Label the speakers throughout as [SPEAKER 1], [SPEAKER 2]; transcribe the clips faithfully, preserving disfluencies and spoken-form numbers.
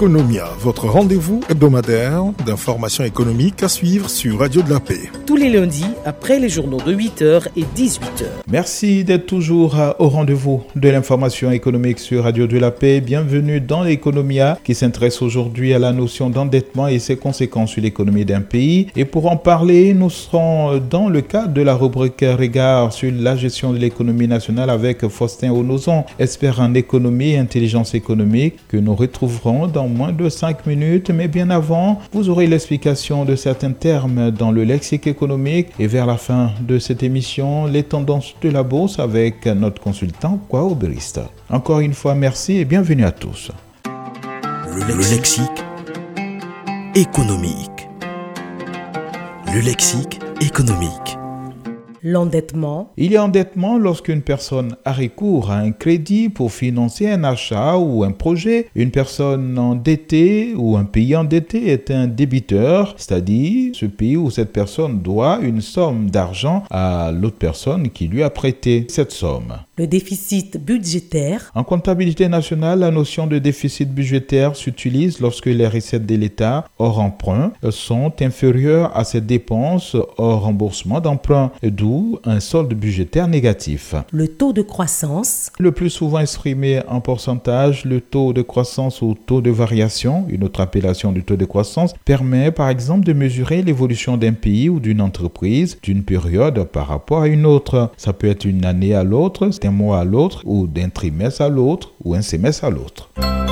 [SPEAKER 1] Economia, votre rendez-vous hebdomadaire d'informations économiques à suivre sur Radio de la Paix.
[SPEAKER 2] Tous les lundis, après les journaux de huit heures et dix-huit heures.
[SPEAKER 3] Merci d'être toujours au rendez-vous de l'information économique sur Radio de la Paix. Bienvenue dans l'Economia qui s'intéresse aujourd'hui à la notion d'endettement et ses conséquences sur l'économie d'un pays. Et pour en parler, nous serons dans le cadre de la rubrique Regard sur la gestion de l'économie nationale avec Faustin Onozon, expert en économie et intelligence économique, que nous retrouverons dans moins de cinq minutes. Mais bien avant, vous aurez l'explication de certains termes dans le lexique économique. Et vers la fin de cette émission, les tendances de la bourse avec notre consultant Kwao Berista. Encore une fois, merci et bienvenue à tous.
[SPEAKER 4] Le lexique, le lexique économique. Le lexique économique.
[SPEAKER 2] L'endettement.
[SPEAKER 3] Il y a endettement lorsqu'une personne a recours à un crédit pour financer un achat ou un projet. Une personne endettée ou un pays endetté est un débiteur, c'est-à-dire ce pays où cette personne doit une somme d'argent à l'autre personne qui lui a prêté cette somme.
[SPEAKER 2] Le déficit budgétaire.
[SPEAKER 3] En comptabilité nationale, la notion de déficit budgétaire s'utilise lorsque les recettes de l'État hors emprunt sont inférieures à ses dépenses hors remboursement d'emprunt, d'où un solde budgétaire négatif.
[SPEAKER 2] Le taux de croissance.
[SPEAKER 3] Le plus souvent exprimé en pourcentage, le taux de croissance ou taux de variation, une autre appellation du taux de croissance, permet par exemple de mesurer l'évolution d'un pays ou d'une entreprise d'une période par rapport à une autre. Ça peut être une année à l'autre, d'un mois à l'autre, ou d'un trimestre à l'autre, ou un semestre à l'autre.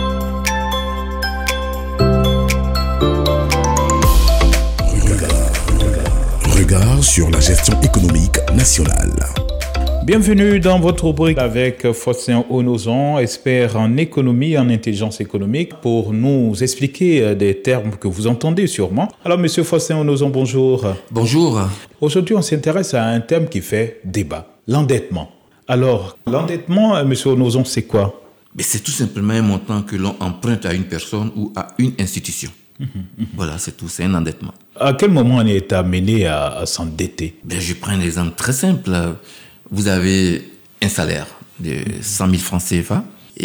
[SPEAKER 4] Regard sur la gestion économique nationale.
[SPEAKER 3] Bienvenue dans votre rubrique avec Faustin Onozon, expert en économie et en intelligence économique, pour nous expliquer des termes que vous entendez sûrement. Alors, monsieur Faustin Onozon, bonjour.
[SPEAKER 5] Bonjour.
[SPEAKER 3] Aujourd'hui, on s'intéresse à un terme qui fait débat, l'endettement. Alors, l'endettement, monsieur Onozon, c'est quoi?
[SPEAKER 5] Mais c'est tout simplement un montant que l'on emprunte à une personne ou à une institution. Mmh, mmh. Voilà, c'est tout, c'est un endettement.
[SPEAKER 3] À quel moment on est amené à, à s'endetter?
[SPEAKER 5] Ben, je prends un exemple très simple. Vous avez un salaire de cent mille francs C F A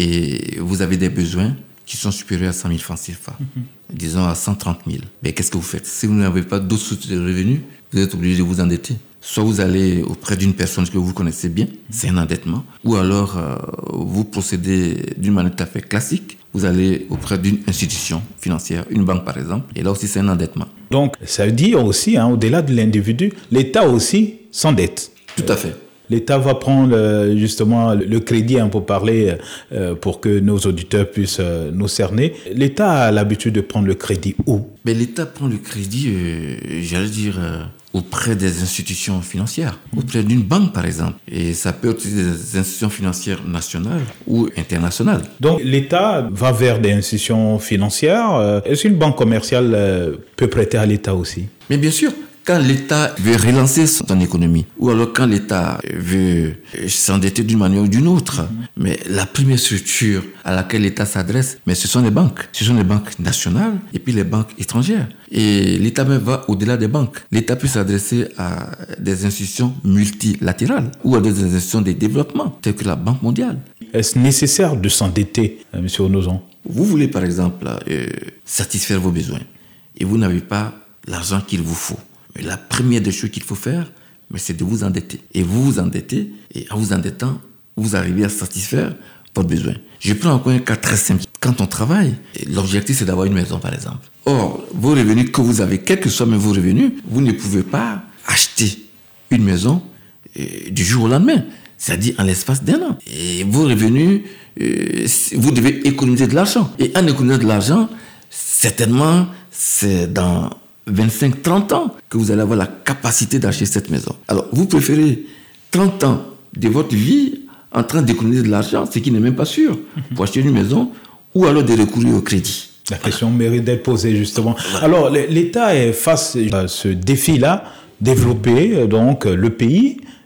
[SPEAKER 5] et vous avez des besoins qui sont supérieurs à cent mille francs C F A, mmh. disons à cent trente mille. Mais qu'est-ce que vous faites? Si vous n'avez pas d'autres sources de revenus, vous êtes obligé de vous endetter. Soit vous allez auprès d'une personne que vous connaissez bien, c'est un endettement, ou alors euh, vous procédez d'une manière tout à fait classique, vous allez auprès d'une institution financière, une banque par exemple, et là aussi c'est un endettement.
[SPEAKER 3] Donc ça veut dire aussi, hein, au-delà de l'individu, l'État aussi s'endette.
[SPEAKER 5] Tout à fait.
[SPEAKER 3] L'État va prendre justement le crédit, hein, pour parler, euh, pour que nos auditeurs puissent euh, nous cerner. L'État a l'habitude de prendre le crédit où?
[SPEAKER 5] Mais l'État prend le crédit, euh, j'allais dire, euh, auprès des institutions financières, auprès d'une banque par exemple. Et ça peut être des institutions financières nationales ou internationales.
[SPEAKER 3] Donc l'État va vers des institutions financières. Est-ce qu'une banque commerciale euh, peut prêter à l'État aussi?
[SPEAKER 5] Mais bien sûr. Quand l'État veut relancer son économie, ou alors quand l'État veut s'endetter d'une manière ou d'une autre, mmh. mais la première structure à laquelle l'État s'adresse, mais ce sont les banques. Ce sont les banques nationales et puis les banques étrangères. Et l'État même va au-delà des banques. L'État peut s'adresser à des institutions multilatérales ou à des institutions de développement, telles que la Banque mondiale.
[SPEAKER 3] Est-ce nécessaire de s'endetter, M. Onozon?
[SPEAKER 5] Vous voulez par exemple euh, satisfaire vos besoins et vous n'avez pas l'argent qu'il vous faut. Mais la première des choses qu'il faut faire, mais c'est de vous endetter. Et vous vous endettez, et en vous endettant, vous arrivez à satisfaire votre besoin. Je prends encore un cas très simple. Quand on travaille, l'objectif c'est d'avoir une maison par exemple. Or, vos revenus que vous avez, quels que soient vos revenus, vous ne pouvez pas acheter une maison euh, du jour au lendemain. C'est-à-dire en l'espace d'un an. Et vos revenus, euh, vous devez économiser de l'argent. Et en économisant de l'argent, certainement, c'est dans vingt-cinq à trente ans que vous allez avoir la capacité d'acheter cette maison. Alors, vous préférez trente ans de votre vie en train d'économiser de l'argent, ce qui n'est même pas sûr, pour acheter une maison, ou alors de recourir au crédit.
[SPEAKER 3] La question mérite d'être posée, justement. Alors, l'État est face à ce défi-là, développer donc le pays,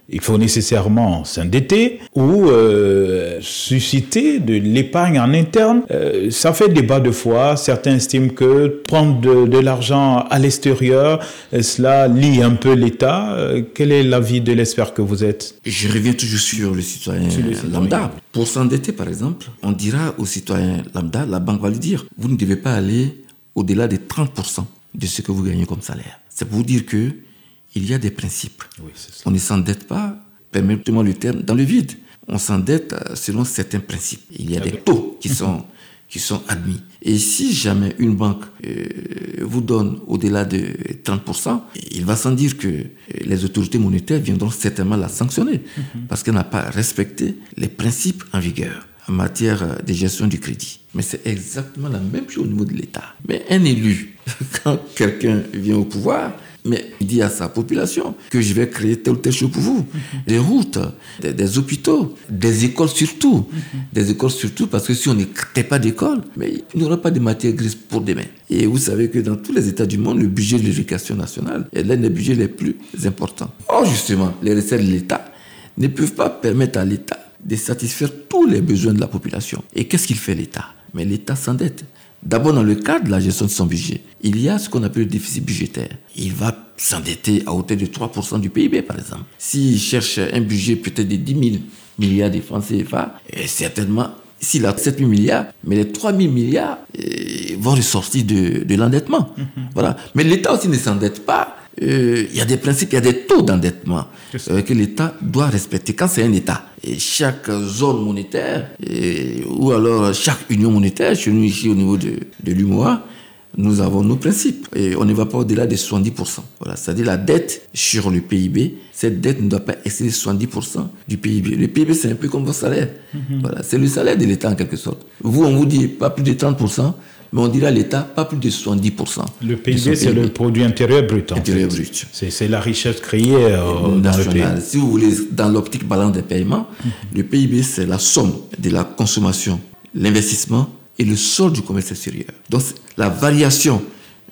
[SPEAKER 3] il faut nécessairement s'endetter ou euh, susciter de l'épargne en interne. Euh, ça fait débat de foi. Certains estiment que prendre de, de l'argent à l'extérieur, euh, cela lie un peu l'État. Euh, quel est l'avis de l'expert que vous êtes?
[SPEAKER 5] Je reviens toujours sur le citoyen sur le lambda. Pour s'endetter, par exemple, on dira au citoyen lambda, la banque va lui dire, vous ne devez pas aller au-delà de trente pour cent de ce que vous gagnez comme salaire. C'est pour vous dire que il y a des principes. Oui, c'est ça. On ne s'endette pas, permettez-moi le terme, dans le vide. On s'endette selon certains principes. Il y a des taux qui sont, qui sont admis. Et si jamais une banque euh, vous donne au-delà de trente pour cent, il va sans dire que les autorités monétaires viendront certainement la sanctionner mm-hmm. parce qu'elle n'a pas respecté les principes en vigueur en matière de gestion du crédit. Mais c'est exactement la même chose au niveau de l'État. Mais un élu, quand quelqu'un vient au pouvoir, mais il dit à sa population que je vais créer telle ou telle chose pour vous. Mm-hmm. Des routes, des, des hôpitaux, des écoles surtout. Mm-hmm. Des écoles surtout parce que si on ne crée pas d'école, mais il n'y aura pas de matière grise pour demain. Et vous savez que dans tous les États du monde, le budget de l'éducation nationale est l'un des budgets les plus importants. Or justement, les recettes de l'État ne peuvent pas permettre à l'État de satisfaire tous les besoins de la population. Et qu'est-ce qu'il fait l'État? Mais l'État s'endette. D'abord, dans le cadre de la gestion de son budget, il y a ce qu'on appelle le déficit budgétaire. Il va s'endetter à hauteur de trois pour cent du P I B, par exemple. S'il cherche un budget peut-être de dix mille milliards de francs C F A, et certainement, s'il a sept mille milliards, mais les trois mille milliards eh, vont ressortir de, de l'endettement. Mm-hmm. Voilà. Mais l'État aussi ne s'endette pas. Il euh, y a des principes, il y a des taux d'endettement euh, que l'État doit respecter. Quand c'est un État, et chaque zone monétaire, et, ou alors chaque union monétaire, chez nous ici au niveau de, de l'U M O A, nous avons nos principes. Et on ne va pas au-delà de soixante-dix pour cent. Voilà, c'est-à-dire la dette sur le P I B, cette dette ne doit pas excéder soixante-dix pour cent du P I B. Le P I B, c'est un peu comme votre salaire. Mm-hmm. Voilà, c'est le salaire de l'État en quelque sorte. Vous, on vous dit pas plus de trente pour cent. Mais on dirait à l'État, pas plus de soixante-dix pour cent.
[SPEAKER 3] Le P I B, c'est le produit intérieur brut.
[SPEAKER 5] Intérieur brut.
[SPEAKER 3] C'est, c'est la richesse créée euh, dans le pays.
[SPEAKER 5] Si vous voulez, dans l'optique balance des paiements, mm-hmm. le P I B, c'est la somme de la consommation, l'investissement et le solde du commerce extérieur. Donc, la variation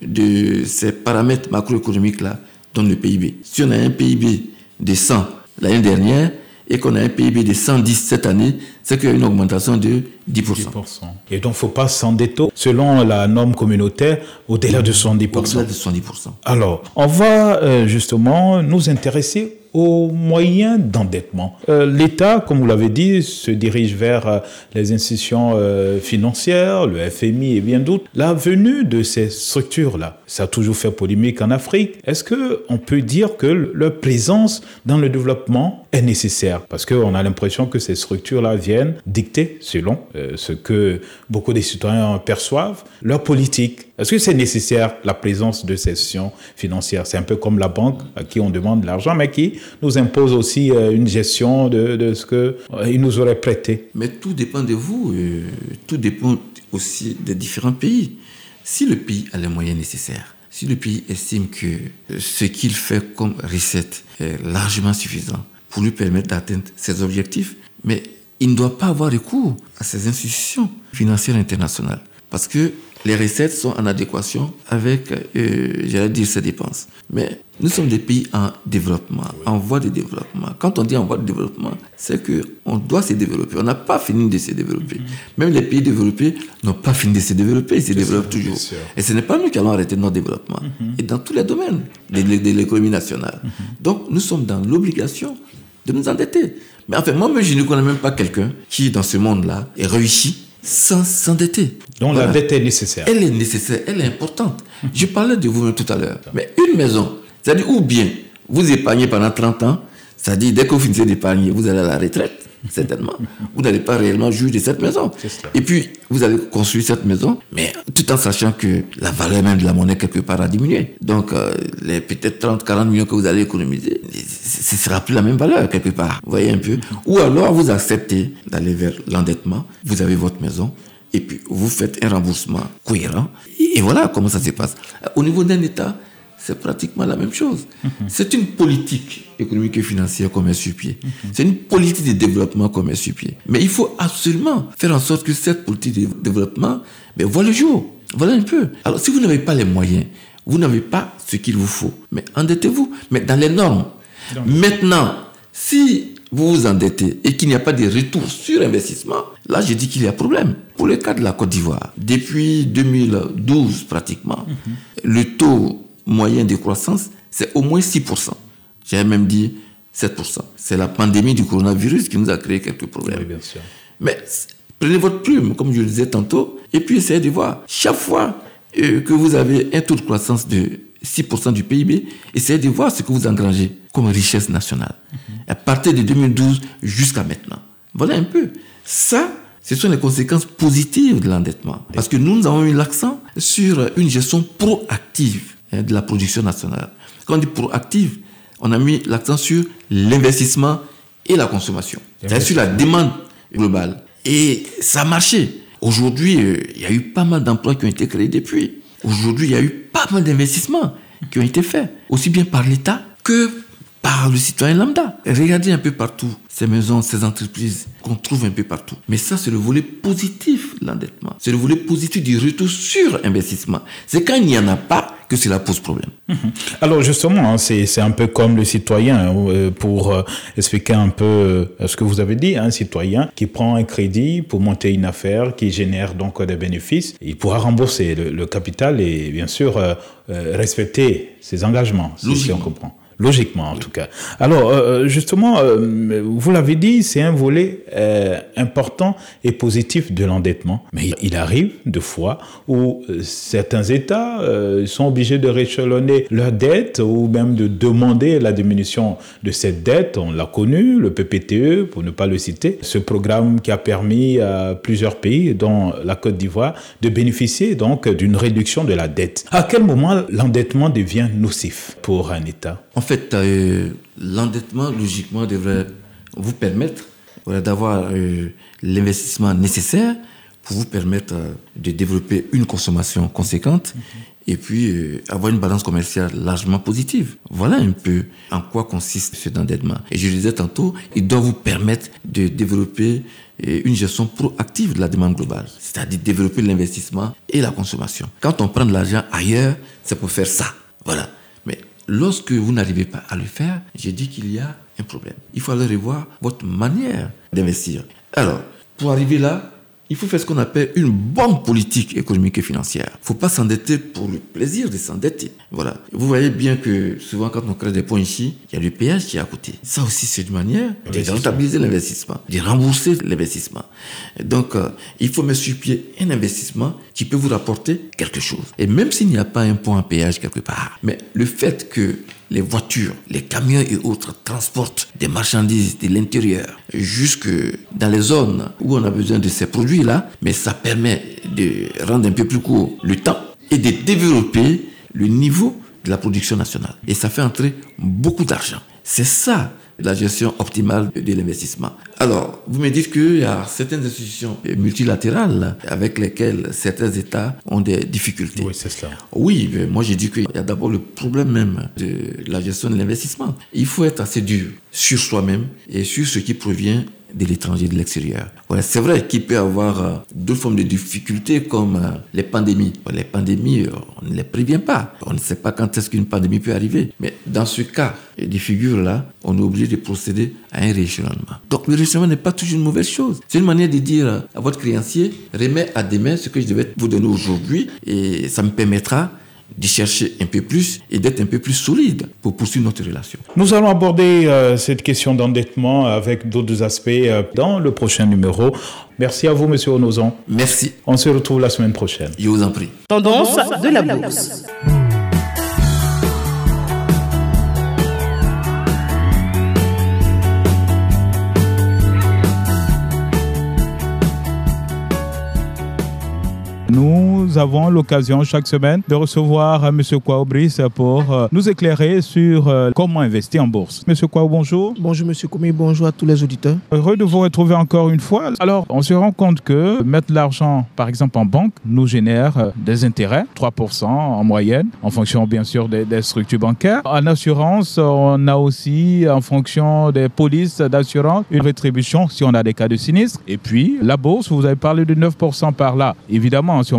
[SPEAKER 5] de ces paramètres macroéconomiques-là donne le P I B. Si on a un P I B de cent l'année dernière, et qu'on a un P I B de cent dix cette année, c'est qu'il y a une augmentation de dix pour cent.
[SPEAKER 3] dix pour cent. Et donc, il ne faut pas s'endetter selon la norme communautaire au-delà de soixante-dix pour cent.
[SPEAKER 5] Au-delà de soixante-dix pour cent.
[SPEAKER 3] Alors, on va euh, justement nous intéresser aux moyens d'endettement. Euh, L'État, comme vous l'avez dit, se dirige vers euh, les institutions euh, financières, le F M I et bien d'autres. La venue de ces structures-là, ça a toujours fait polémique en Afrique. Est-ce qu'on peut dire que leur présence dans le développement est nécessaire? Parce qu'on a l'impression que ces structures-là viennent dicter, selon euh, ce que beaucoup des citoyens perçoivent, leur politique. Est-ce que c'est nécessaire, la présence de ces institutions financières? C'est un peu comme la banque à qui on demande de l'argent, mais qui nous impose aussi euh, une gestion de, de ce qu'ils euh, nous auraient prêté.
[SPEAKER 5] Mais tout dépend de vous, euh, tout dépend aussi des différents pays. Si le pays a les moyens nécessaires, si le pays estime que euh, ce qu'il fait comme recette est largement suffisant pour lui permettre d'atteindre ses objectifs, mais il ne doit pas avoir recours à ces institutions financières internationales. Parce que les recettes sont en adéquation avec, euh, j'allais dire, ses dépenses. Mais nous sommes des pays en développement, en voie de développement. Quand on dit en voie de développement, c'est qu'on doit se développer. On n'a pas fini de se développer. Mm-hmm. Même les pays développés n'ont pas fini de se développer. Ils se développent toujours. Et ce n'est pas nous qui allons arrêter notre développement. Mm-hmm. Et dans tous les domaines de, de, de l'économie nationale. Mm-hmm. Donc, nous sommes dans l'obligation de nous endetter. Mais enfin, moi, je ne connais même pas quelqu'un qui, dans ce monde-là, est réussi sans s'endetter.
[SPEAKER 3] Donc voilà. La dette est nécessaire.
[SPEAKER 5] Elle est nécessaire, elle est importante. Je parlais de vous-même tout à l'heure. Mais une maison, c'est-à-dire ou bien vous épargnez pendant trente ans, c'est-à-dire dès que vous finissez d'épargner, vous allez à la retraite, certainement. Vous n'allez pas réellement jouir de cette maison. Et puis, vous allez construire cette maison, mais tout en sachant que la valeur même de la monnaie quelque part a diminué. Donc, euh, les peut-être trente, quarante millions que vous allez économiser, ce ne sera plus la même valeur quelque part. Vous voyez un peu. Ou alors, vous acceptez d'aller vers l'endettement, vous avez votre maison, et puis vous faites un remboursement cohérent. Et voilà comment ça se passe. Au niveau d'un État, c'est pratiquement la même chose. Mm-hmm. C'est une politique économique et financière qu'on met sur pied. Mm-hmm. C'est une politique de développement qu'on met sur pied. Mais il faut absolument faire en sorte que cette politique de développement ben, voit le jour. Voilà un peu. Alors, si vous n'avez pas les moyens, vous n'avez pas ce qu'il vous faut, mais endettez-vous, mais dans les normes. Donc. Maintenant, Si vous vous endettez et qu'il n'y a pas de retour sur investissement, là, je dis qu'il y a problème. Pour le cas de la Côte d'Ivoire, depuis deux mille douze pratiquement, mmh. le taux moyen de croissance, c'est au moins six pour cent. J'ai même dit sept pour cent. C'est la pandémie du coronavirus qui nous a créé quelques problèmes.
[SPEAKER 3] Oui, bien sûr.
[SPEAKER 5] Mais prenez votre plume, comme je le disais tantôt, et puis essayez de voir. Chaque fois euh, que vous avez un taux de croissance de six pour cent du P I B, essayez de voir ce que vous engrangez comme richesse nationale. Mm-hmm. À partir de deux mille douze jusqu'à maintenant. Voilà un peu. Ça, ce sont les conséquences positives de l'endettement. Parce que nous, nous avons mis l'accent sur une gestion proactive hein, de la production nationale. Quand on dit proactive, on a mis l'accent sur l'investissement et la consommation. C'est-à-dire sur la demande globale. Et ça a marché. Aujourd'hui, euh, il y a eu pas mal d'emplois qui ont été créés depuis. Aujourd'hui, il y a eu pas mal d'investissements qui ont été faits, aussi bien par l'État que par le citoyen lambda. Regardez un peu partout ces maisons, ces entreprises qu'on trouve un peu partout. Mais ça, c'est le volet positif de l'endettement. C'est le volet positif du retour sur investissement. C'est quand il n'y en a pas que cela pose problème.
[SPEAKER 3] Alors justement, c'est, c'est un peu comme le citoyen, pour expliquer un peu ce que vous avez dit, un citoyen qui prend un crédit pour monter une affaire qui génère donc des bénéfices, il pourra rembourser le, le capital et bien sûr euh, respecter ses engagements, si on comprend. Logiquement, en oui. tout cas. Alors, euh, justement, euh, vous l'avez dit, c'est un volet euh, important et positif de l'endettement. Mais il arrive de fois où euh, certains États euh, sont obligés de rééchelonner leurs dettes ou même de demander la diminution de cette dette. On l'a connu, le P P T E, pour ne pas le citer, ce programme qui a permis à plusieurs pays, dont la Côte d'Ivoire, de bénéficier donc d'une réduction de la dette. À quel moment l'endettement devient nocif pour un État ?
[SPEAKER 5] En fait, euh, l'endettement, logiquement, devrait vous permettre voilà, d'avoir euh, l'investissement nécessaire pour vous permettre euh, de développer une consommation conséquente mm-hmm. et puis euh, avoir une balance commerciale largement positive. Voilà un peu en quoi consiste cet endettement. Et je le disais tantôt, il doit vous permettre de développer euh, une gestion proactive de la demande globale, c'est-à-dire développer l'investissement et la consommation. Quand on prend de l'argent ailleurs, c'est pour faire ça. Voilà. Mais lorsque vous n'arrivez pas à le faire, j'ai dit qu'il y a un problème. Il faut aller revoir votre manière d'investir. Alors, pour arriver là, il faut faire ce qu'on appelle une bonne politique économique et financière. Il ne faut pas s'endetter pour le plaisir de s'endetter. Voilà. Vous voyez bien que souvent, quand on crée des points ici, il y a le péage qui est à côté. Ça aussi, c'est une manière de rentabiliser l'investissement, de rembourser l'investissement. Donc, euh, il faut mettre sur pied un investissement qui peut vous rapporter quelque chose. Et même s'il n'y a pas un point à péage quelque part, mais le fait que les voitures, les camions et autres transportent des marchandises de l'intérieur jusque dans les zones où on a besoin de ces produits-là, mais ça permet de rendre un peu plus court le temps et de développer le niveau de la production nationale. Et ça fait entrer beaucoup d'argent. C'est ça la gestion optimale de l'investissement. Alors, vous me dites qu'il y a certaines institutions multilatérales avec lesquelles certains États ont des difficultés.
[SPEAKER 3] Oui, c'est ça.
[SPEAKER 5] Oui, mais moi j'ai dit qu'il y a d'abord le problème même de la gestion de l'investissement. Il faut être assez dur sur soi-même et sur ce qui provient de l'étranger, de l'extérieur. Ouais, c'est vrai qu'il peut y avoir euh, d'autres formes de difficultés comme euh, les pandémies. Les pandémies, euh, on ne les prévient pas. On ne sait pas quand est-ce qu'une pandémie peut arriver. Mais dans ce cas des figures-là, on est obligé de procéder à un rééchelonnement. Donc le rééchelonnement n'est pas toujours une mauvaise chose. C'est une manière de dire euh, à votre créancier, remets à demain ce que je devais vous donner aujourd'hui et ça me permettra d'y chercher un peu plus et d'être un peu plus solide pour poursuivre notre relation.
[SPEAKER 3] Nous allons aborder euh, cette question d'endettement avec d'autres aspects euh, dans le prochain numéro. Merci à vous, Monsieur Onozon.
[SPEAKER 5] Merci.
[SPEAKER 3] On se retrouve la semaine prochaine.
[SPEAKER 5] Je vous en prie.
[SPEAKER 2] Tendance de la bourse.
[SPEAKER 3] Nous avons l'occasion chaque semaine de recevoir M. Kwao Brice pour euh, nous éclairer sur euh, comment investir en bourse. M. Kwao, bonjour.
[SPEAKER 6] Bonjour M. Koumi, bonjour à tous les auditeurs.
[SPEAKER 3] Heureux de vous retrouver encore une fois. Alors, on se rend compte que mettre l'argent, par exemple, en banque, nous génère euh, des intérêts, trois pour cent en moyenne, en fonction bien sûr des, des structures bancaires. En assurance, on a aussi, en fonction des polices d'assurance, une rétribution si on a des cas de sinistre. Et puis, la bourse, vous avez parlé de neuf pour cent par là. Évidemment, si on veut comparer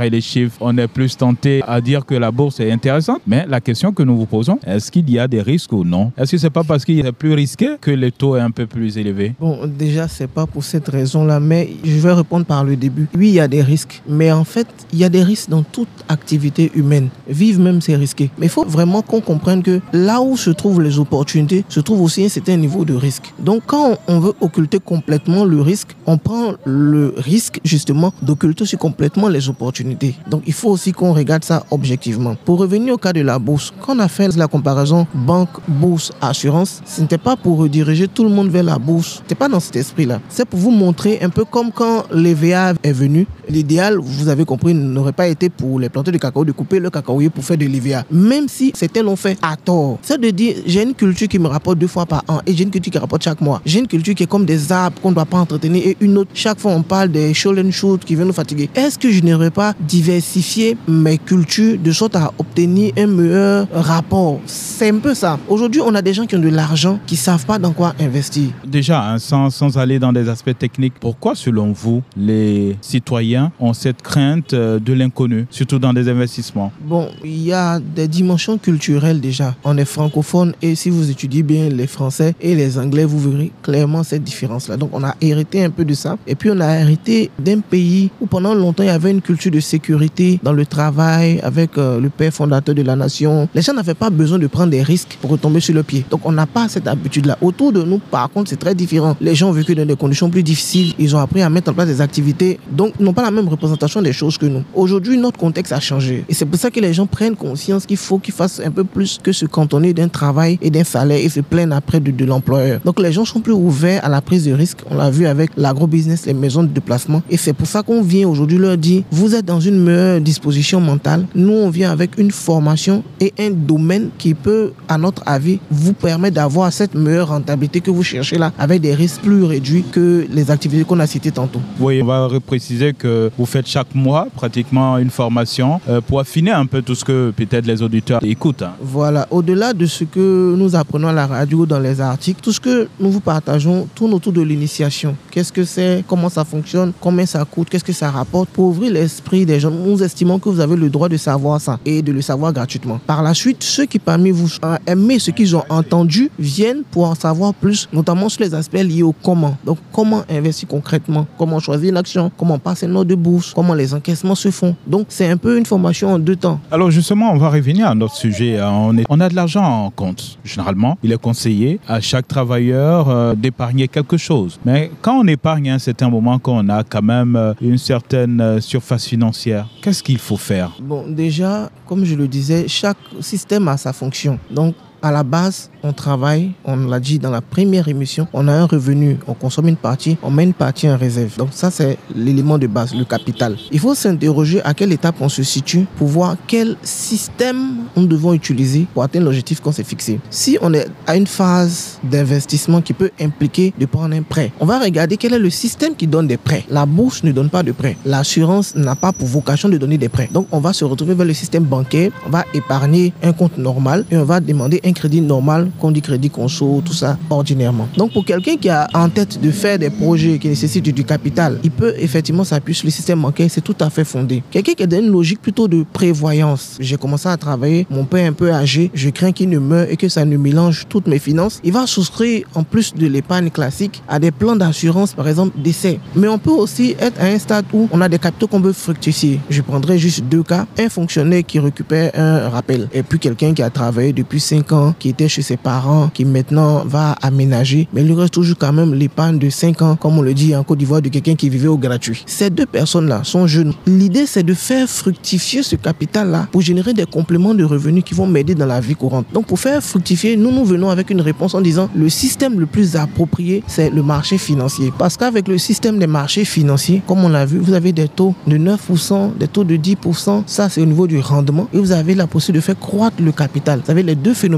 [SPEAKER 3] et les chiffres, on est plus tenté à dire que la bourse est intéressante. Mais la question que nous vous posons, est-ce qu'il y a des risques ou non? Est-ce que c'est pas parce qu'il est plus risqué que les taux est un peu plus élevés?
[SPEAKER 6] Bon, déjà, c'est pas pour cette raison-là, mais je vais répondre par le début. Oui, il y a des risques, mais en fait, il y a des risques dans toute activité humaine. Vivre même, c'est risqué. Mais il faut vraiment qu'on comprenne que là où se trouvent les opportunités, se trouve aussi un certain niveau de risque. Donc, quand on veut occulter complètement le risque, on prend le risque, justement, d'occulter aussi complètement les opportunités. Donc, il faut aussi qu'on regarde ça objectivement. Pour revenir au cas de la bourse, quand on a fait la comparaison banque, bourse, assurance, ce n'était pas pour rediriger tout le monde vers la bourse. C'était pas dans cet esprit-là. C'est pour vous montrer un peu comme quand l'E V A est venu. L'idéal, vous avez compris, n'aurait pas été pour les planteurs de cacao de couper le cacaoyer pour faire de l'E V A. Même si certains l'ont fait à tort. C'est de dire, j'ai une culture qui me rapporte deux fois par an et j'ai une culture qui rapporte chaque mois. J'ai une culture qui est comme des arbres qu'on ne doit pas entretenir et une autre. Chaque fois, on parle des show and shoot qui viennent nous fatiguer. Est-ce que je n'aurais pas diversifié mes cultures de sorte à obtenir un meilleur rapport? C'est un peu ça. Aujourd'hui, on a des gens qui ont de l'argent, qui ne savent pas dans quoi investir.
[SPEAKER 3] Déjà, hein, sans, sans aller dans des aspects techniques, pourquoi, selon vous, les citoyens ont cette crainte euh, de l'inconnu, surtout dans des investissements?
[SPEAKER 6] Bon, il y a des dimensions culturelles déjà. On est francophone et si vous étudiez bien les Français et les Anglais, vous verrez clairement cette différence-là. Donc, on a hérité un peu de ça. Et puis, on a hérité d'un pays où pendant longtemps, il y avait une culture de sécurité dans le travail avec euh, le père fondateur de la nation. Les gens n'avaient pas besoin de prendre des risques pour retomber sur le pied. Donc, on n'a pas cette habitude-là. Autour de nous, par contre, c'est très différent. Les gens ont vécu dans des conditions plus difficiles. Ils ont appris à mettre en place des activités. Donc, ils n'ont pas la même représentation des choses que nous. Aujourd'hui, notre contexte a changé. Et c'est pour ça que les gens prennent conscience qu'il faut qu'ils fassent un peu plus que se cantonner d'un travail et d'un salaire et se plaignent après de, de l'employeur. Donc, les gens sont plus ouverts à la prise de risque. On l'a vu avec l'agro-business, les maisons de déplacement. Et c'est pour ça qu'on vient aujourd'hui leur dire, vous êtes dans une meilleure disposition mentale. Nous, on vient avec une formation et un domaine qui peut, à notre avis, vous permettre d'avoir cette meilleure rentabilité que vous cherchez là, avec des risques plus réduits que les activités qu'on a citées tantôt.
[SPEAKER 3] Oui, on va préciser que vous faites chaque mois pratiquement une formation euh, pour affiner un peu tout ce que peut-être les auditeurs écoutent. Hein.
[SPEAKER 6] Voilà, au-delà de ce que nous apprenons à la radio, dans les articles, tout ce que nous vous partageons tourne autour de l'initiation. Qu'est-ce que c'est, comment ça fonctionne, combien ça coûte, qu'est-ce que ça rapporte, pour ouvrir l'esprit des gens. Nous estimons que vous avez le droit de savoir ça et de le savoir gratuitement. Par la suite, ceux qui parmi vous ont aimé ce qu'ils ont entendu viennent pour en savoir plus, notamment sur les aspects liés au comment. Donc, comment investir concrètement, comment choisir une action, comment passer une note de bourse, comment les encaissements se font. Donc, c'est un peu une formation en deux temps.
[SPEAKER 3] Alors, justement, on va revenir à notre sujet. On, est, on a de l'argent en compte. Généralement, il est conseillé à chaque travailleur euh, d'épargner quelque chose. Mais quand on épargne à un certain moment, quand on a quand même euh, une certaine euh, surface financière, qu'est-ce qu'il faut faire?
[SPEAKER 6] Bon, déjà, comme je le disais, chaque système a sa fonction. Donc, à la base, on travaille, on l'a dit dans la première émission, on a un revenu, on consomme une partie, on met une partie en réserve. Donc ça, c'est l'élément de base, le capital. Il faut s'interroger à quelle étape on se situe pour voir quel système nous devons utiliser pour atteindre l'objectif qu'on s'est fixé. Si on est à une phase d'investissement qui peut impliquer de prendre un prêt, on va regarder quel est le système qui donne des prêts. La bourse ne donne pas de prêts. L'assurance n'a pas pour vocation de donner des prêts. Donc on va se retrouver vers le système bancaire, on va épargner un compte normal et on va demander un crédit normal, qu'on dit crédit conso, tout ça ordinairement. Donc pour quelqu'un qui a en tête de faire des projets qui nécessitent du capital, il peut effectivement s'appuyer sur le système bancaire, c'est tout à fait fondé. Quelqu'un qui a une logique plutôt de prévoyance, j'ai commencé à travailler, mon père est un peu âgé, je crains qu'il ne meure et que ça ne mélange toutes mes finances, il va souscrire en plus de l'épargne classique à des plans d'assurance, par exemple décès. Mais on peut aussi être à un stade où on a des capitaux qu'on veut fructifier. Je prendrai juste deux cas, un fonctionnaire qui récupère un rappel et puis quelqu'un qui a travaillé depuis cinq ans, qui était chez ses parents, qui maintenant va aménager, mais il lui reste toujours quand même l'épargne de cinq ans, comme on le dit en Côte d'Ivoire, de quelqu'un qui vivait au gratuit. Ces deux personnes-là sont jeunes. L'idée, c'est de faire fructifier ce capital-là pour générer des compléments de revenus qui vont m'aider dans la vie courante. Donc, pour faire fructifier, nous, nous venons avec une réponse en disant le système le plus approprié, c'est le marché financier. Parce qu'avec le système des marchés financiers, comme on l'a vu, vous avez des taux de neuf pour cent, des taux de dix pour cent. Ça, c'est au niveau du rendement. Et vous avez la possibilité de faire croître le capital. Vous avez les deux phénomènes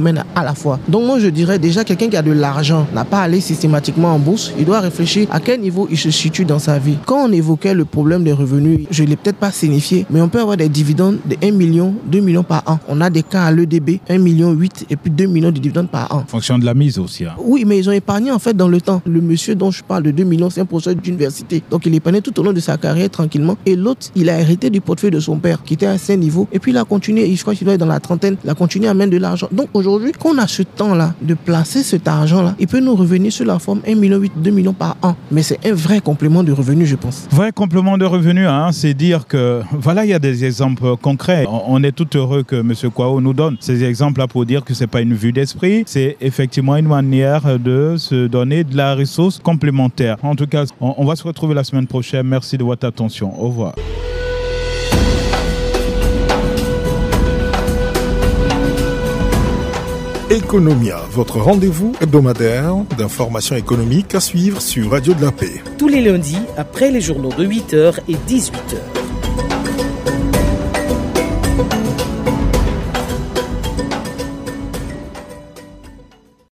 [SPEAKER 6] phénomènes à la fois. Donc moi je dirais déjà quelqu'un qui a de l'argent n'a pas à aller systématiquement en bourse. Il doit réfléchir à quel niveau il se situe dans sa vie. Quand on évoquait le problème des revenus, je ne l'ai peut-être pas signifié, mais on peut avoir des dividendes de un million, deux millions par an. On a des cas à l'E D B, un million huit et puis deux millions de dividendes par an.
[SPEAKER 3] En fonction de la mise aussi. Hein.
[SPEAKER 6] Oui, mais ils ont épargné en fait dans le temps. Le monsieur dont je parle de deux millions, c'est un professeur d'université. Donc il épargnait tout au long de sa carrière tranquillement. Et l'autre, il a hérité du portefeuille de son père qui était à un certain niveau. Et puis il a continué, je crois qu'il doit être dans la trentaine, il a continué à mettre de l'argent. Donc aujourd'hui, quand on a ce temps-là de placer cet argent-là, il peut nous revenir sur la forme un million huit, deux millions par an. Mais c'est un vrai complément de revenus, je pense.
[SPEAKER 3] Vrai complément de revenus, hein, c'est dire que, voilà, il y a des exemples concrets. On est tout heureux que M. Kwao nous donne ces exemples-là pour dire que c'est pas une vue d'esprit, c'est effectivement une manière de se donner de la ressource complémentaire. En tout cas, on, on va se retrouver la semaine prochaine. Merci de votre attention. Au revoir.
[SPEAKER 1] Economia, votre rendez-vous hebdomadaire d'informations économiques à suivre sur Radio de la Paix.
[SPEAKER 2] Tous les lundis, après les journaux de huit heures et dix-huit heures.